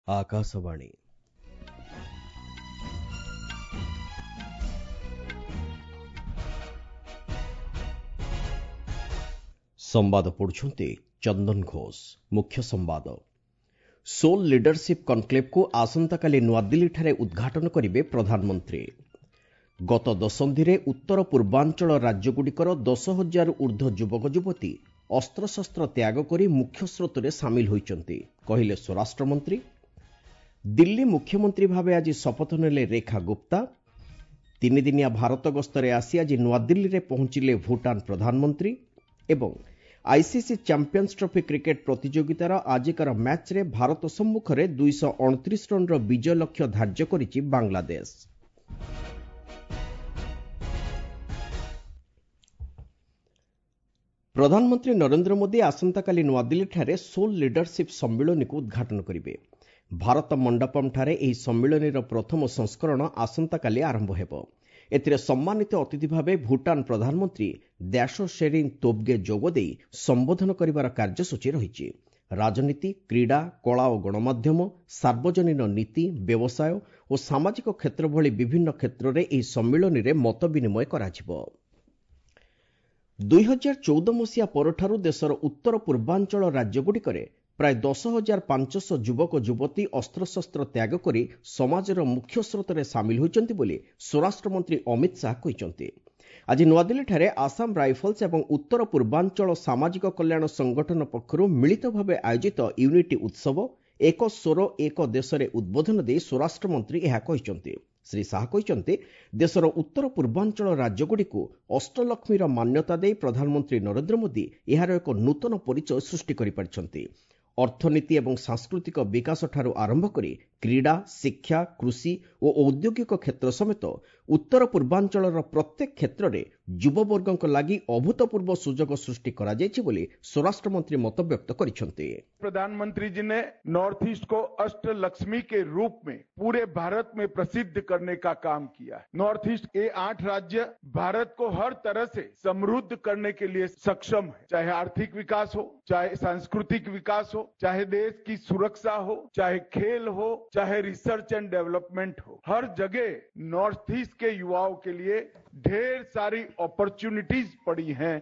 आकाशवाणी संवाद पढ़ुछंती चंदन घोष। मुख्य संवाद सोल लीडरशिप कनक्लेव को आसंता काली नुआदिल्ली ठारे उद्घाटन करिवे प्रधानमंत्री। गत दशंधि रे उत्तर पूर्वांचल राज्यगुड़िकर 10,000 ऊर्ध्व युवक युवती अस्त्रशस्त्र त्याग करी मुख्य स्रोतरे सामिल होइचंती कहिले स्वराष्ट्र मंत्री। दिल्ली मुख्यमंत्री भावे आज शपथ नेले रेखा गुप्ता। 3 दिनिया भारत गस्तरे आसी आज नुआदिल्ली रे पहुंचिले भूटान प्रधानमंत्री। एवं आईसीसी चैंपियंस ट्रॉफी क्रिकेट प्रतियोगितार आजिकार मैच रे भारत सम्मुख रे 229 रन विजय लक्ष्य धार्य करिछि बांग्लादेश। प्रधानमंत्री नरेंद्र मोदी आसंता काली नुआदिल्ली ठारे सोल लीडरशिप सम्मेलन को उद्घाटन करिवे। भारत मंडपम ठारे एही सम्मेलनीर प्रथम संस्करण आसंता काली आरंभ हेबो। एथिरे सम्मानित अतिथि भावे भूटान प्रधानमंत्री दैशो शेरिंग तोबगे जोगदेई संबोधन करिवार कार्यसूची रहिछि। राजनीति, क्रीड़ा, कला और गणमाध्यम, सार्वजनीन नीति, व्यवसाय और सामाजिक क्षेत्र भली विभिन्न क्षेत्र में एही सम्मेलन में मत विनिमय कराजिबो। 2014 मसीहा परठारु देशर उत्तर पूर्वांचल राज्यगुड़िकरे प्राय 10,500 युवक युवती अस्त्रशस्त्र त्याग करी समाजर मुख्य स्रोतरे सामिल होइचंती बोली स्वराष्ट्र मंत्री अमित शाह कहिचंती। आज नुआदिल्ली ठारे आसाम राइफल्स एवं उत्तर पूर्वांचल सामाजिक कल्याण संगठन पक्षरु मिलित भावे आयोजित यूनिटी उत्सव एक स्वर एक देशरे उद्बोधन दे स्वराष्ट्र मंत्री एहा कहिचंती। श्री शाह कहिचंती देशर उत्तर पूर्वांचल राज्यगुड़िकु अष्टलक्ष्मीर मान्यता दे प्रधानमंत्री नरेंद्र मोदी एहार एक नूतन परिचय सृष्टि करि पारिछंती। अर्थनीति एवं सांस्कृतिक विकास ठारू आरंभ करी क्रीड़ा, शिक्षा, कृषि और औद्योगिक क्षेत्र समेत उत्तर पूर्वांचल प्रत्येक क्षेत्र में युववर्गों लगी अभूतपूर्व सुजोग सृष्टि करा जायछि बोली स्वराष्ट्र मंत्री मत व्यक्त करिसेंती। प्रधानमंत्री जी ने नॉर्थ ईस्ट को अष्टलक्ष्मी के रूप में पूरे भारत में प्रसिद्ध करने का काम किया है। नॉर्थ ईस्ट के 8 राज्य भारत को हर तरह से समृद्ध करने के लिए सक्षम है, चाहे आर्थिक विकास हो, चाहे सांस्कृतिक विकास हो, चाहे देश की सुरक्षा हो, चाहे खेल हो, चाहे रिसर्च एंड डेवलपमेंट हो। हर जगह नॉर्थ ईस्ट के युवाओं के लिए ढेर सारी अपॉर्चुनिटीज पड़ी हैं।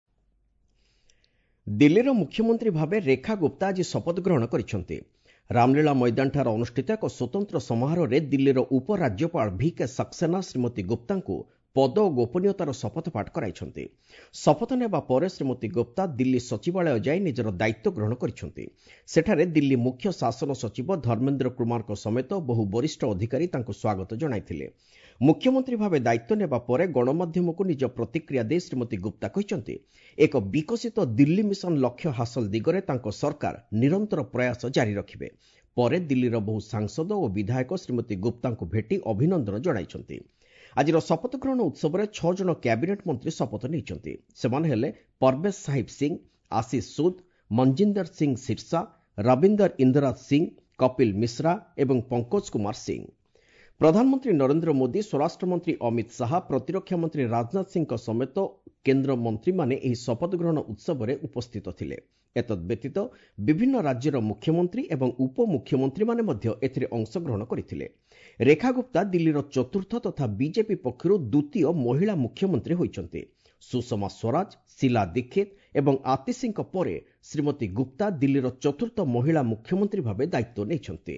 दिल्लीर मुख्यमंत्री भावे रेखा गुप्ता आज शपथ ग्रहण करिसेंती। रामलीला मैदान ठारे अनुष्ठित एक स्वतंत्र समारोह रे दिल्लीर उपराज्यपाल VK सक्सेना श्रीमती गुप्ता को पद और गोपनीयतार शपथपाठ कराइछंती। शपथ नेबा परे श्रीमती गुप्ता दिल्ली सचिवालय जाई निजर दायित्व ग्रहण करिछंती। सेठारे दिल्ली मुख्य शासन सचिव धर्मेंद्र कुमार समेत बहु वरिष्ठ अधिकारी तांको स्वागत जणाइथिले। मुख्यमंत्री भावे दायित्व नेबा परे गणमाध्यम को निज प्रतिक्रिया दे श्रीमती गुप्ता कहिसंती एक विकसित दिल्ली मिशन लक्ष्य हासिल दिगरे तांको सरकार निरंतर प्रयास जारी रखिबे। परे दिल्लीर बहु सांसद और विधायक श्रीमती गुप्ता को भेटी अभिनंदन जणाइछंती। आजिर शपथ ग्रहण उत्सव में 6 जन कैबिनेट मंत्री शपथ नहीं। सेमाने हेले परवेश साहिब सिंह, आशीष सूद, मनजिंदर सिंह सिरसा, रविंदर इंदिराज सिंह, कपिल मिश्रा एवं पंकज कुमार सिंह। प्रधानमंत्री नरेंद्र मोदी, स्वराष्ट्र मंत्री अमित शाह, प्रतिरक्षा मंत्री राजनाथ सिंह समेत केंद्र मंत्री माने एही शपथ ग्रहण उत्सव में उपस्थित थिले। एतद् व्यतीत विभिन्न राज्यर मुख्यमंत्री एवं उपमुख्यमंत्री माने मध्य एथिरे अंशग्रहण करथिले। रेखा गुप्ता दिल्लीर चतुर्थ तथा बीजेपी पक्षरु द्वितीय महिला मुख्यमंत्री होइचंती। सुषमा स्वराज, शीला दीक्षित एवं आतिशींक परे श्रीमती गुप्ता दिल्लीर चतुर्थ महिला मुख्यमंत्री भावे दायित्व नेइछंती।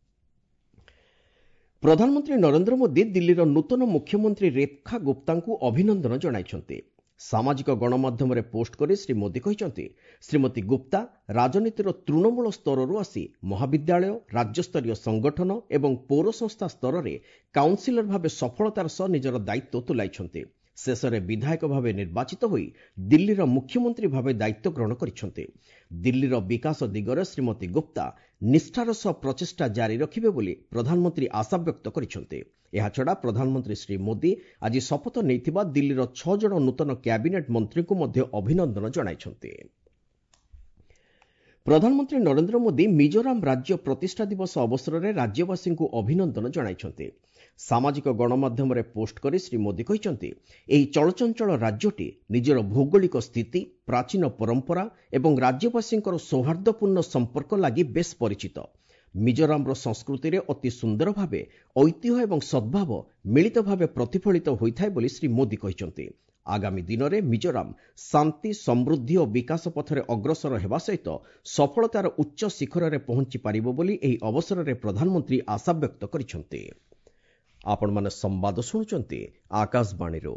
प्रधानमंत्री नरेंद्र मोदी दिल्लीर नूतन मुख्यमंत्री रेखा गुप्ता को अभिनंदन जणाइछंती। सामाजिक गणमाध्यम पोस्ट करी श्री मोदी कहिसंती श्रीमती गुप्ता राजनीतिर तृणमूल स्तर आसी महाविद्यालय, राज्यस्तरीय संगठन एवं पौर संस्था स्तर में काउंसिलर भावे सफलतार सह निजर दायित्व तुलाइछंती। शेषरे विधायक भावे निर्वाचित होई दिल्लीर मुख्यमंत्री भावे दायित्व ग्रहण करिसेंती। दिल्लीर विकास दिगरे श्रीमती गुप्ता निष्ठार सह प्रचेष्टा जारी रखिबे बोली प्रधानमंत्री आशा व्यक्त करिसेंती। एहाछड़ा प्रधानमंत्री श्री मोदी आज शपथ नेइथिबा दिल्लीर 6 जन नूतन कैबिनेट मंत्री को मध्य अभिनंदन जणाइछंती। प्रधानमंत्री नरेंद्र मोदी मिजोराम राज्य प्रतिष्ठा दिवस अवसर में राज्यवासी को अभिनंदन जणाइछंती। सामाजिक गणमाध्यम पोस्ट करी श्री मोदी कहिसंती एही चलचंचल राज्यटी निजर भौगोलिक स्थिति, प्राचीन परंपरा एवं राज्यवासी सौहार्दपूर्ण संपर्क लागि बेस परिचित। ମିଜୋରାମର ସଂସ୍କୃତିରେ ଅତି ସୁନ୍ଦର ଭାବେ ଐତିହ୍ୟ ଏବଂ ସଦ୍ଭାବ ମିଳିତ ଭାବେ ପ୍ରତିଫଳିତ ହୋଇଥାଏ ବୋଲି ଶ୍ରୀ ମୋଦି କହିଛନ୍ତି। ଆଗାମୀ ଦିନରେ ମିଜୋରାମ ଶାନ୍ତି, ସମୃଦ୍ଧି ଓ ବିକାଶ ପଥରେ ଅଗ୍ରସର ହେବା ସହିତ ସଫଳତାର ଉଚ୍ଚ ଶିଖରରେ ପହଞ୍ଚି ପାରିବ ବୋଲି ଏହି ଅବସରରେ ପ୍ରଧାନମନ୍ତ୍ରୀ ଆଶାବ୍ୟକ୍ତ କରିଛନ୍ତି। ଆପଣମାନେ ସମ୍ବାଦ ଶୁଣୁଛନ୍ତି ଆକାଶବାଣୀରୁ।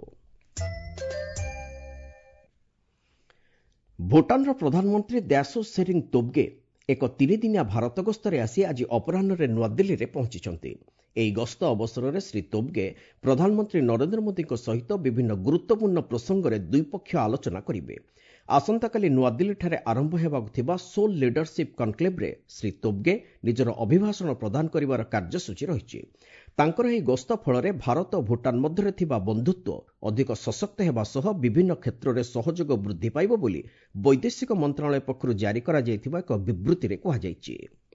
ଭୁଟାନର ପ୍ରଧାନମନ୍ତ୍ରୀ ଦ୍ୟାସୋ ସେରିଂ ତୋବଗେ ଏକ 3 ଦିନିଆ ଭାରତ ଗସ୍ତରେ ଆସି ଆଜି ଅପରାହ୍ନରେ ନୂଆଦିଲ୍ଲୀରେ ପହଞ୍ଚିଛନ୍ତି। ଏହି ଗସ୍ତ ଅବସରରେ ଶ୍ରୀ ତୋବଗେ ପ୍ରଧାନମନ୍ତ୍ରୀ ନରେନ୍ଦ୍ର ମୋଦିଙ୍କ ସହିତ ବିଭିନ୍ନ ଗୁରୁତ୍ୱପୂର୍ଣ୍ଣ ପ୍ରସଙ୍ଗରେ ଦ୍ୱିପକ୍ଷୀୟ ଆଲୋଚନା କରିବେ। ଆସନ୍ତାକାଲି ନୂଆଦିଲ୍ଲୀଠାରେ ଆରମ୍ଭ ହେବାକୁ ଥିବା ସୋଲ୍ ଲିଡରସିପ୍ କନକ୍ଲେଭ୍ରେ ଶ୍ରୀ ତୋବଗେ ନିଜର ଅଭିଭାଷଣ ପ୍ରଦାନ କରିବାର କାର୍ଯ୍ୟସୂଚୀ ରହିଛି। ତାଙ୍କର ଏହି ଗସ୍ତ ଫଳରେ ଭାରତ ଓ ଭୁଟାନ ମଧ୍ୟରେ ଥିବା ବନ୍ଧୁତ୍ୱ ଅଧିକ ସଶକ୍ତ ହେବା ସହ ବିଭିନ୍ନ କ୍ଷେତ୍ରରେ ସହଯୋଗ ବୃଦ୍ଧି ପାଇବ ବୋଲି ବୈଦେଶିକ ମନ୍ତ୍ରଣାଳୟ ପକ୍ଷରୁ ଜାରି କରାଯାଇଥିବା ଏକ ବିବୃତ୍ତିରେ କୁହାଯାଇଛି।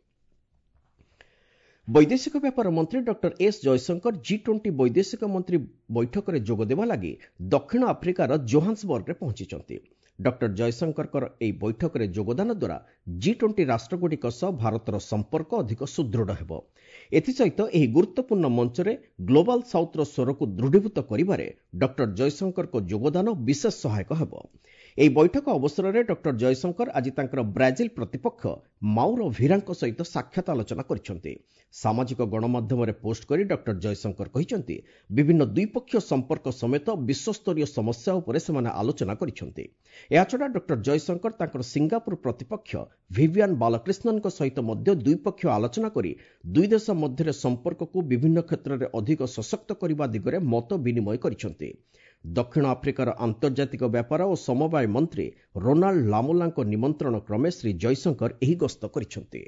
ବୈଦେଶିକ ବ୍ୟାପାର ମନ୍ତ୍ରୀ ଡକ୍ଟର ଏସ୍ ଜୟଶଙ୍କର G20 ବୈଦେଶିକ ମନ୍ତ୍ରୀ ବୈଠକରେ ଯୋଗଦେବା ଲାଗି ଦକ୍ଷିଣ ଆଫ୍ରିକାର ଜୋହାନ୍ସବର୍ଗରେ ପହଞ୍ଚିଛନ୍ତି। ଡକ୍ଟର ଜୟଶଙ୍କରଙ୍କର ଏହି ବୈଠକରେ ଯୋଗଦାନ ଦ୍ୱାରା G20 ରାଷ୍ଟ୍ରଗୁଡ଼ିକ ସହ ଭାରତର ସମ୍ପର୍କ ଅଧିକ ସୁଦୃଢ଼ ହେବ। ଏଥିସହିତ ଏହି ଗୁରୁତ୍ୱପୂର୍ଣ୍ଣ ମଞ୍ଚରେ ଗ୍ଲୋବାଲ ସାଉଥ୍ର ସ୍ୱରକୁ ଦୃଢ଼ୀଭୂତ କରିବାରେ ଡକ୍ଟର ଜୟଶଙ୍କରଙ୍କ ଯୋଗଦାନ ବିଶେଷ ସହାୟକ ହେବ। ଏହି ବୈଠକ ଅବସରରେ ଡକ୍ଟର ଜୟଶଙ୍କର ଆଜି ତାଙ୍କର ବ୍ରାଜିଲ ପ୍ରତିପକ୍ଷ ମାଉରୋ ଭିରାଙ୍କ ସହିତ ସାକ୍ଷାତ ଆଲୋଚନା କରିଛନ୍ତି। ସାମାଜିକ ଗଣମାଧ୍ୟମରେ ପୋଷ୍ଟ କରି ଡକ୍ଟର ଜୟଶଙ୍କର କହିଛନ୍ତି ବିଭିନ୍ନ ଦ୍ୱିପକ୍ଷୀୟ ସମ୍ପର୍କ ସମେତ ବିଶ୍ୱସ୍ତରୀୟ ସମସ୍ୟା ଉପରେ ସେମାନେ ଆଲୋଚନା କରିଛନ୍ତି। ଏହାଛଡ଼ା ଡକ୍ଟର ଜୟଶଙ୍କର ତାଙ୍କର ସିଙ୍ଗାପୁର ପ୍ରତିପକ୍ଷ ଭିଭିଆନ୍ ବାଲକ୍ରିଷ୍ଣନଙ୍କ ସହିତ ମଧ୍ୟ ଦ୍ୱିପକ୍ଷୀୟ ଆଲୋଚନା କରି ଦୁଇ ଦେଶ ମଧ୍ୟରେ ସମ୍ପର୍କକୁ ବିଭିନ୍ନ କ୍ଷେତ୍ରରେ ଅଧିକ ସଶକ୍ତ କରିବା ଦିଗରେ ମତ ବିନିମୟ କରିଛନ୍ତି। ଦକ୍ଷିଣ ଆଫ୍ରିକାର ଆନ୍ତର୍ଜାତିକ ବ୍ୟାପାର ଓ ସମବାୟ ମନ୍ତ୍ରୀ ରୋନାଲ୍ଡ ଲାମୋଲାଙ୍କ ନିମନ୍ତ୍ରଣ କ୍ରମେ ଶ୍ରୀ ଜୟଶଙ୍କର ଏହି ଗସ୍ତ କରିଛନ୍ତି।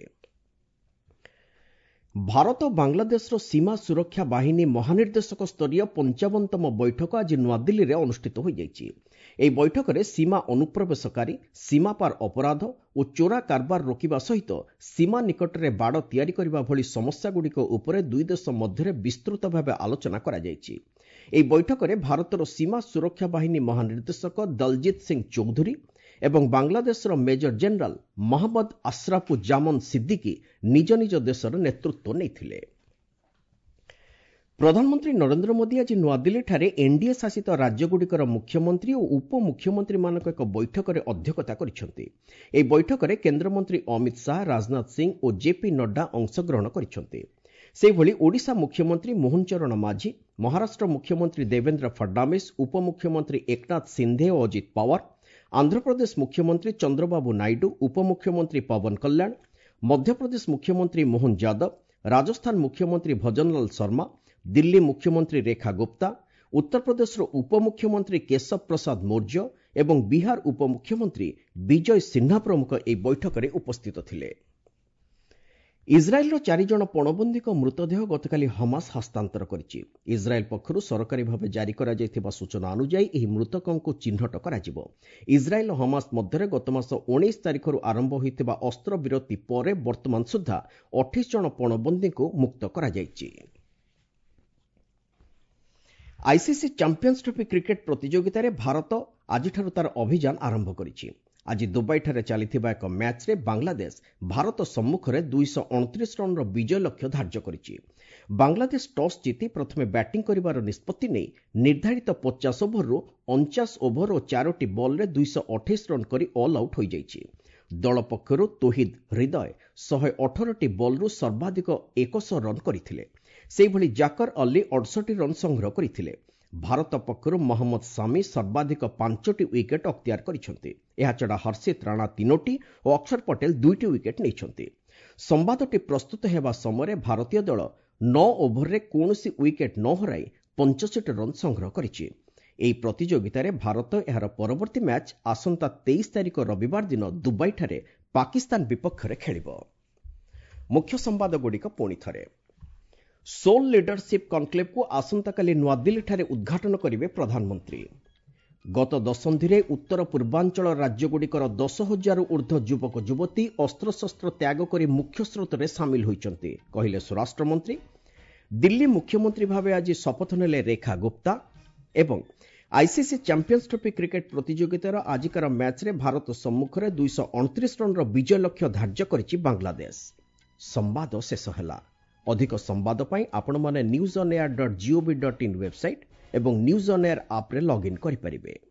ଭାରତ ଓ ବାଂଲାଦେଶର ସୀମା ସୁରକ୍ଷା ବାହିନୀ ମହାନିର୍ଦ୍ଦେଶକ ସ୍ତରୀୟ 55ତମ ବୈଠକ ଆଜି ନୂଆଦିଲ୍ଲୀରେ ଅନୁଷ୍ଠିତ ହୋଇଯାଇଛି। ଏହି ବୈଠକରେ ସୀମା ଅନୁପ୍ରବେଶକାରୀ, ସୀମାପାର ଅପରାଧ ଓ ଚୋରା କାରବାର ରୋକିବା ସହିତ ସୀମା ନିକଟରେ ବାଡ଼ ତିଆରି କରିବା ଭଳି ସମସ୍ୟାଗୁଡ଼ିକ ଉପରେ ଦୁଇ ଦେଶ ମଧ୍ୟରେ ବିସ୍ତୃତ ଭାବେ ଆଲୋଚନା କରାଯାଇଛି। ଏହି ବୈଠକରେ ଭାରତର ସୀମା ସୁରକ୍ଷା ବାହିନୀ ମହାନିର୍ଦ୍ଦେଶକ ଦଲଜିତ୍ ସିଂ ଚୌଧୁରୀ ଏବଂ ବାଂଲାଦେଶର major general Mohammad Ashrafuzzaman Siddiqui ନିଜ ନିଜ ଦେଶର ନେତୃତ୍ୱ ନେଇଥିଲେ। ପ୍ରଧାନମନ୍ତ୍ରୀ ନରେନ୍ଦ୍ର ମୋଦି ଆଜି ନୂଆଦିଲ୍ଲୀଠାରେ ଏନ୍ଡିଏ ଶାସିତ ରାଜ୍ୟଗୁଡ଼ିକର ମୁଖ୍ୟମନ୍ତ୍ରୀ ଓ ଉପମୁଖ୍ୟମନ୍ତ୍ରୀମାନଙ୍କ ଏକ ବୈଠକରେ ଅଧ୍ୟକ୍ଷତା କରିଛନ୍ତି। ଏହି ବୈଠକରେ କେନ୍ଦ୍ରମନ୍ତ୍ରୀ ଅମିତ ଶାହା, ରାଜନାଥ ସିଂ ଓ ଜେପି ନଡ୍ଡା ଅଂଶଗ୍ରହଣ କରିଛନ୍ତି। ସେହିଭଳି ଓଡ଼ିଶା ମୁଖ୍ୟମନ୍ତ୍ରୀ ମୋହନ ଚରଣ ମାଝୀ, ମହାରାଷ୍ଟ୍ର ମୁଖ୍ୟମନ୍ତ୍ରୀ ଦେବେନ୍ଦ୍ର ଫଡନାଭିସ୍, ଉପମୁଖ୍ୟମନ୍ତ୍ରୀ ଏକନାଥ ସିନ୍ଧେ ଓ ଅଜିତ ପାୱାର, ଆନ୍ଧ୍ରପ୍ରଦେଶ ମୁଖ୍ୟମନ୍ତ୍ରୀ ଚନ୍ଦ୍ରବାବୁ ନାଇଡୁ, ଉପମୁଖ୍ୟମନ୍ତ୍ରୀ ପବନ କଲ୍ୟାଣ, ମଧ୍ୟପ୍ରଦେଶ ମୁଖ୍ୟମନ୍ତ୍ରୀ ମୋହନ ଯାଦବ, ରାଜସ୍ଥାନ ମୁଖ୍ୟମନ୍ତ୍ରୀ ଭଜନଲାଲ ଶର୍ମା, ଦିଲ୍ଲୀ ମୁଖ୍ୟମନ୍ତ୍ରୀ ରେଖା ଗୁପ୍ତା, ଉତ୍ତରପ୍ରଦେଶର ଉପମୁଖ୍ୟମନ୍ତ୍ରୀ କେଶବ ପ୍ରସାଦ ମୌର୍ଯ୍ୟ ଏବଂ ବିହାର ଉପମୁଖ୍ୟମନ୍ତ୍ରୀ ବିଜୟ ସିହ୍ନା ପ୍ରମୁଖ ଏହି ବୈଠକରେ ଉପସ୍ଥିତ ଥିଲେ। ଇସ୍ରାଏଲର 4 ଜଣ ପଣବନ୍ଦୀଙ୍କ ମୃତଦେହ ଗତକାଲି ହମାସ ହସ୍ତାନ୍ତର କରିଛି। ଇସ୍ରାଏଲ ପକ୍ଷରୁ ସରକାରୀ ଭାବେ ଜାରି କରାଯାଇଥିବା ସୂଚନା ଅନୁଯାୟୀ ଏହି ମୃତକଙ୍କୁ ଚିହ୍ନଟ କରାଯିବ। ଇସ୍ରାଏଲ ଓ ହମାସ ମଧ୍ୟରେ ଗତ ମାସ 19 ତାରିଖରୁ ଆରମ୍ଭ ହୋଇଥିବା ଅସ୍ତ୍ରବିରତି ପରେ ବର୍ତ୍ତମାନ ସୁଦ୍ଧା 28 ଜଣ ପଣବନ୍ଦୀଙ୍କୁ ମୁକ୍ତ କରାଯାଇଛି। ଆଇସିସି ଚାମ୍ପିୟନ୍ସ ଟ୍ରଫି କ୍ରିକେଟ୍ ପ୍ରତିଯୋଗିତାରେ ଭାରତ ଆଜିଠାରୁ ତାର ଅଭିଯାନ ଆରମ୍ଭ କରିଛି। ଆଜି ଦୁବାଇଠାରେ ଚାଲିଥିବା ଏକ ମ୍ୟାଚ୍ରେ ବାଂଲାଦେଶ ଭାରତ ସମ୍ମୁଖରେ 229 ରନ୍ର ବିଜୟ ଲକ୍ଷ୍ୟ ଧାର୍ଯ୍ୟ କରିଛି। ବାଂଲାଦେଶ ଟସ୍ ଜିତି ପ୍ରଥମେ ବ୍ୟାଟିଂ କରିବାର ନିଷ୍ପତ୍ତି ନେଇ ନିର୍ଦ୍ଧାରିତ 50 ଓଭରରୁ 49 ଓଭର ଓ 4ଟି ବଲ୍ରେ 228 ରନ୍ କରି ଅଲ୍ ଆଉଟ୍ ହୋଇଯାଇଛି। ଦଳ ପକ୍ଷରୁ ତୌହିଦ ହୃଦୟ 118ଟି ବଲ୍ରୁ ସର୍ବାଧିକ 100 ରନ୍ କରିଥିଲେ। ସେହିଭଳି ଜାକର ଅଲ୍ଲୀ 68 ରନ୍ ସଂଗ୍ରହ କରିଥିଲେ। ଭାରତ ପକ୍ଷରୁ ମହମ୍ମଦ ସାମି ସର୍ବାଧିକ 5ଟି ୱିକେଟ୍ ଅକ୍ତିଆର କରିଛନ୍ତି। ଏହାଛଡ଼ା ହର୍ଷିତ ରାଣା 3ଟି ଓ ଅକ୍ଷର ପଟେଲ 2ଟି ୱିକେଟ୍ ନେଇଛନ୍ତି। ସମ୍ବାଦଟି ପ୍ରସ୍ତୁତ ହେବା ସମୟରେ ଭାରତୀୟ ଦଳ 9 ଓଭରରେ କୌଣସି ୱିକେଟ୍ ନ ହରାଇ 65 ରନ୍ ସଂଗ୍ରହ କରିଛି। ଏହି ପ୍ରତିଯୋଗିତାରେ ଭାରତ ଏହାର ପରବର୍ତ୍ତୀ ମ୍ୟାଚ୍ ଆସନ୍ତା 23 ତାରିଖ ରବିବାର ଦିନ ଦୁବାଇଠାରେ ପାକିସ୍ତାନ ବିପକ୍ଷରେ ଖେଳିବ। ମୁଖ୍ୟ ସମ୍ବାଦଗୁଡ଼ିକ ପୁଣିଥରେ। ସୋଲ୍ ଲିଡରସିପ୍ କନକ୍ଲେଭ୍କୁ ଆସନ୍ତାକାଲି ନୂଆଦିଲ୍ଲୀଠାରେ ଉଦ୍ଘାଟନ କରିବେ ପ୍ରଧାନମନ୍ତ୍ରୀ। ଗତ ଦଶନ୍ଧିରେ ଉତ୍ତର ପୂର୍ବାଞ୍ଚଳ ରାଜ୍ୟଗୁଡ଼ିକର 10,000ରୁ ଉର୍ଦ୍ଧ୍ୱ ଯୁବକ ଯୁବତୀ ଅସ୍ତ୍ରଶସ୍ତ୍ର ତ୍ୟାଗ କରି ମୁଖ୍ୟ ସ୍ରୋତରେ ସାମିଲ ହୋଇଛନ୍ତି, କହିଲେ ସ୍ୱରାଷ୍ଟ୍ରମନ୍ତ୍ରୀ। ଦିଲ୍ଲୀ ମୁଖ୍ୟମନ୍ତ୍ରୀ ଭାବେ ଆଜି ଶପଥ ନେଲେ ରେଖା ଗୁପ୍ତା ଏବଂ ଆଇସିସି ଚାମ୍ପିୟନ୍ସ ଟ୍ରଫି କ୍ରିକେଟ୍ ପ୍ରତିଯୋଗିତାର ଆଜିକାର ମ୍ୟାଚ୍ରେ ଭାରତ ସମ୍ମୁଖରେ 229 ରନ୍ର ବିଜୟ ଲକ୍ଷ୍ୟ ଧାର୍ଯ୍ୟ କରିଛି ବାଂଲାଦେଶ। ସମ୍ବାଦ ଶେଷ ହେଲା। ଅଧିକ ସମ୍ବାଦ ପାଇଁ ଆପଣମାନେ newsonair.gov.in ୱେବସାଇଟ୍ ଏବଂ ନ୍ୟୁଜ୍ ଅନ୍ ଏୟାର ଆପ୍ରେ ଲଗ୍ଇନ୍ କରିପାରିବେ।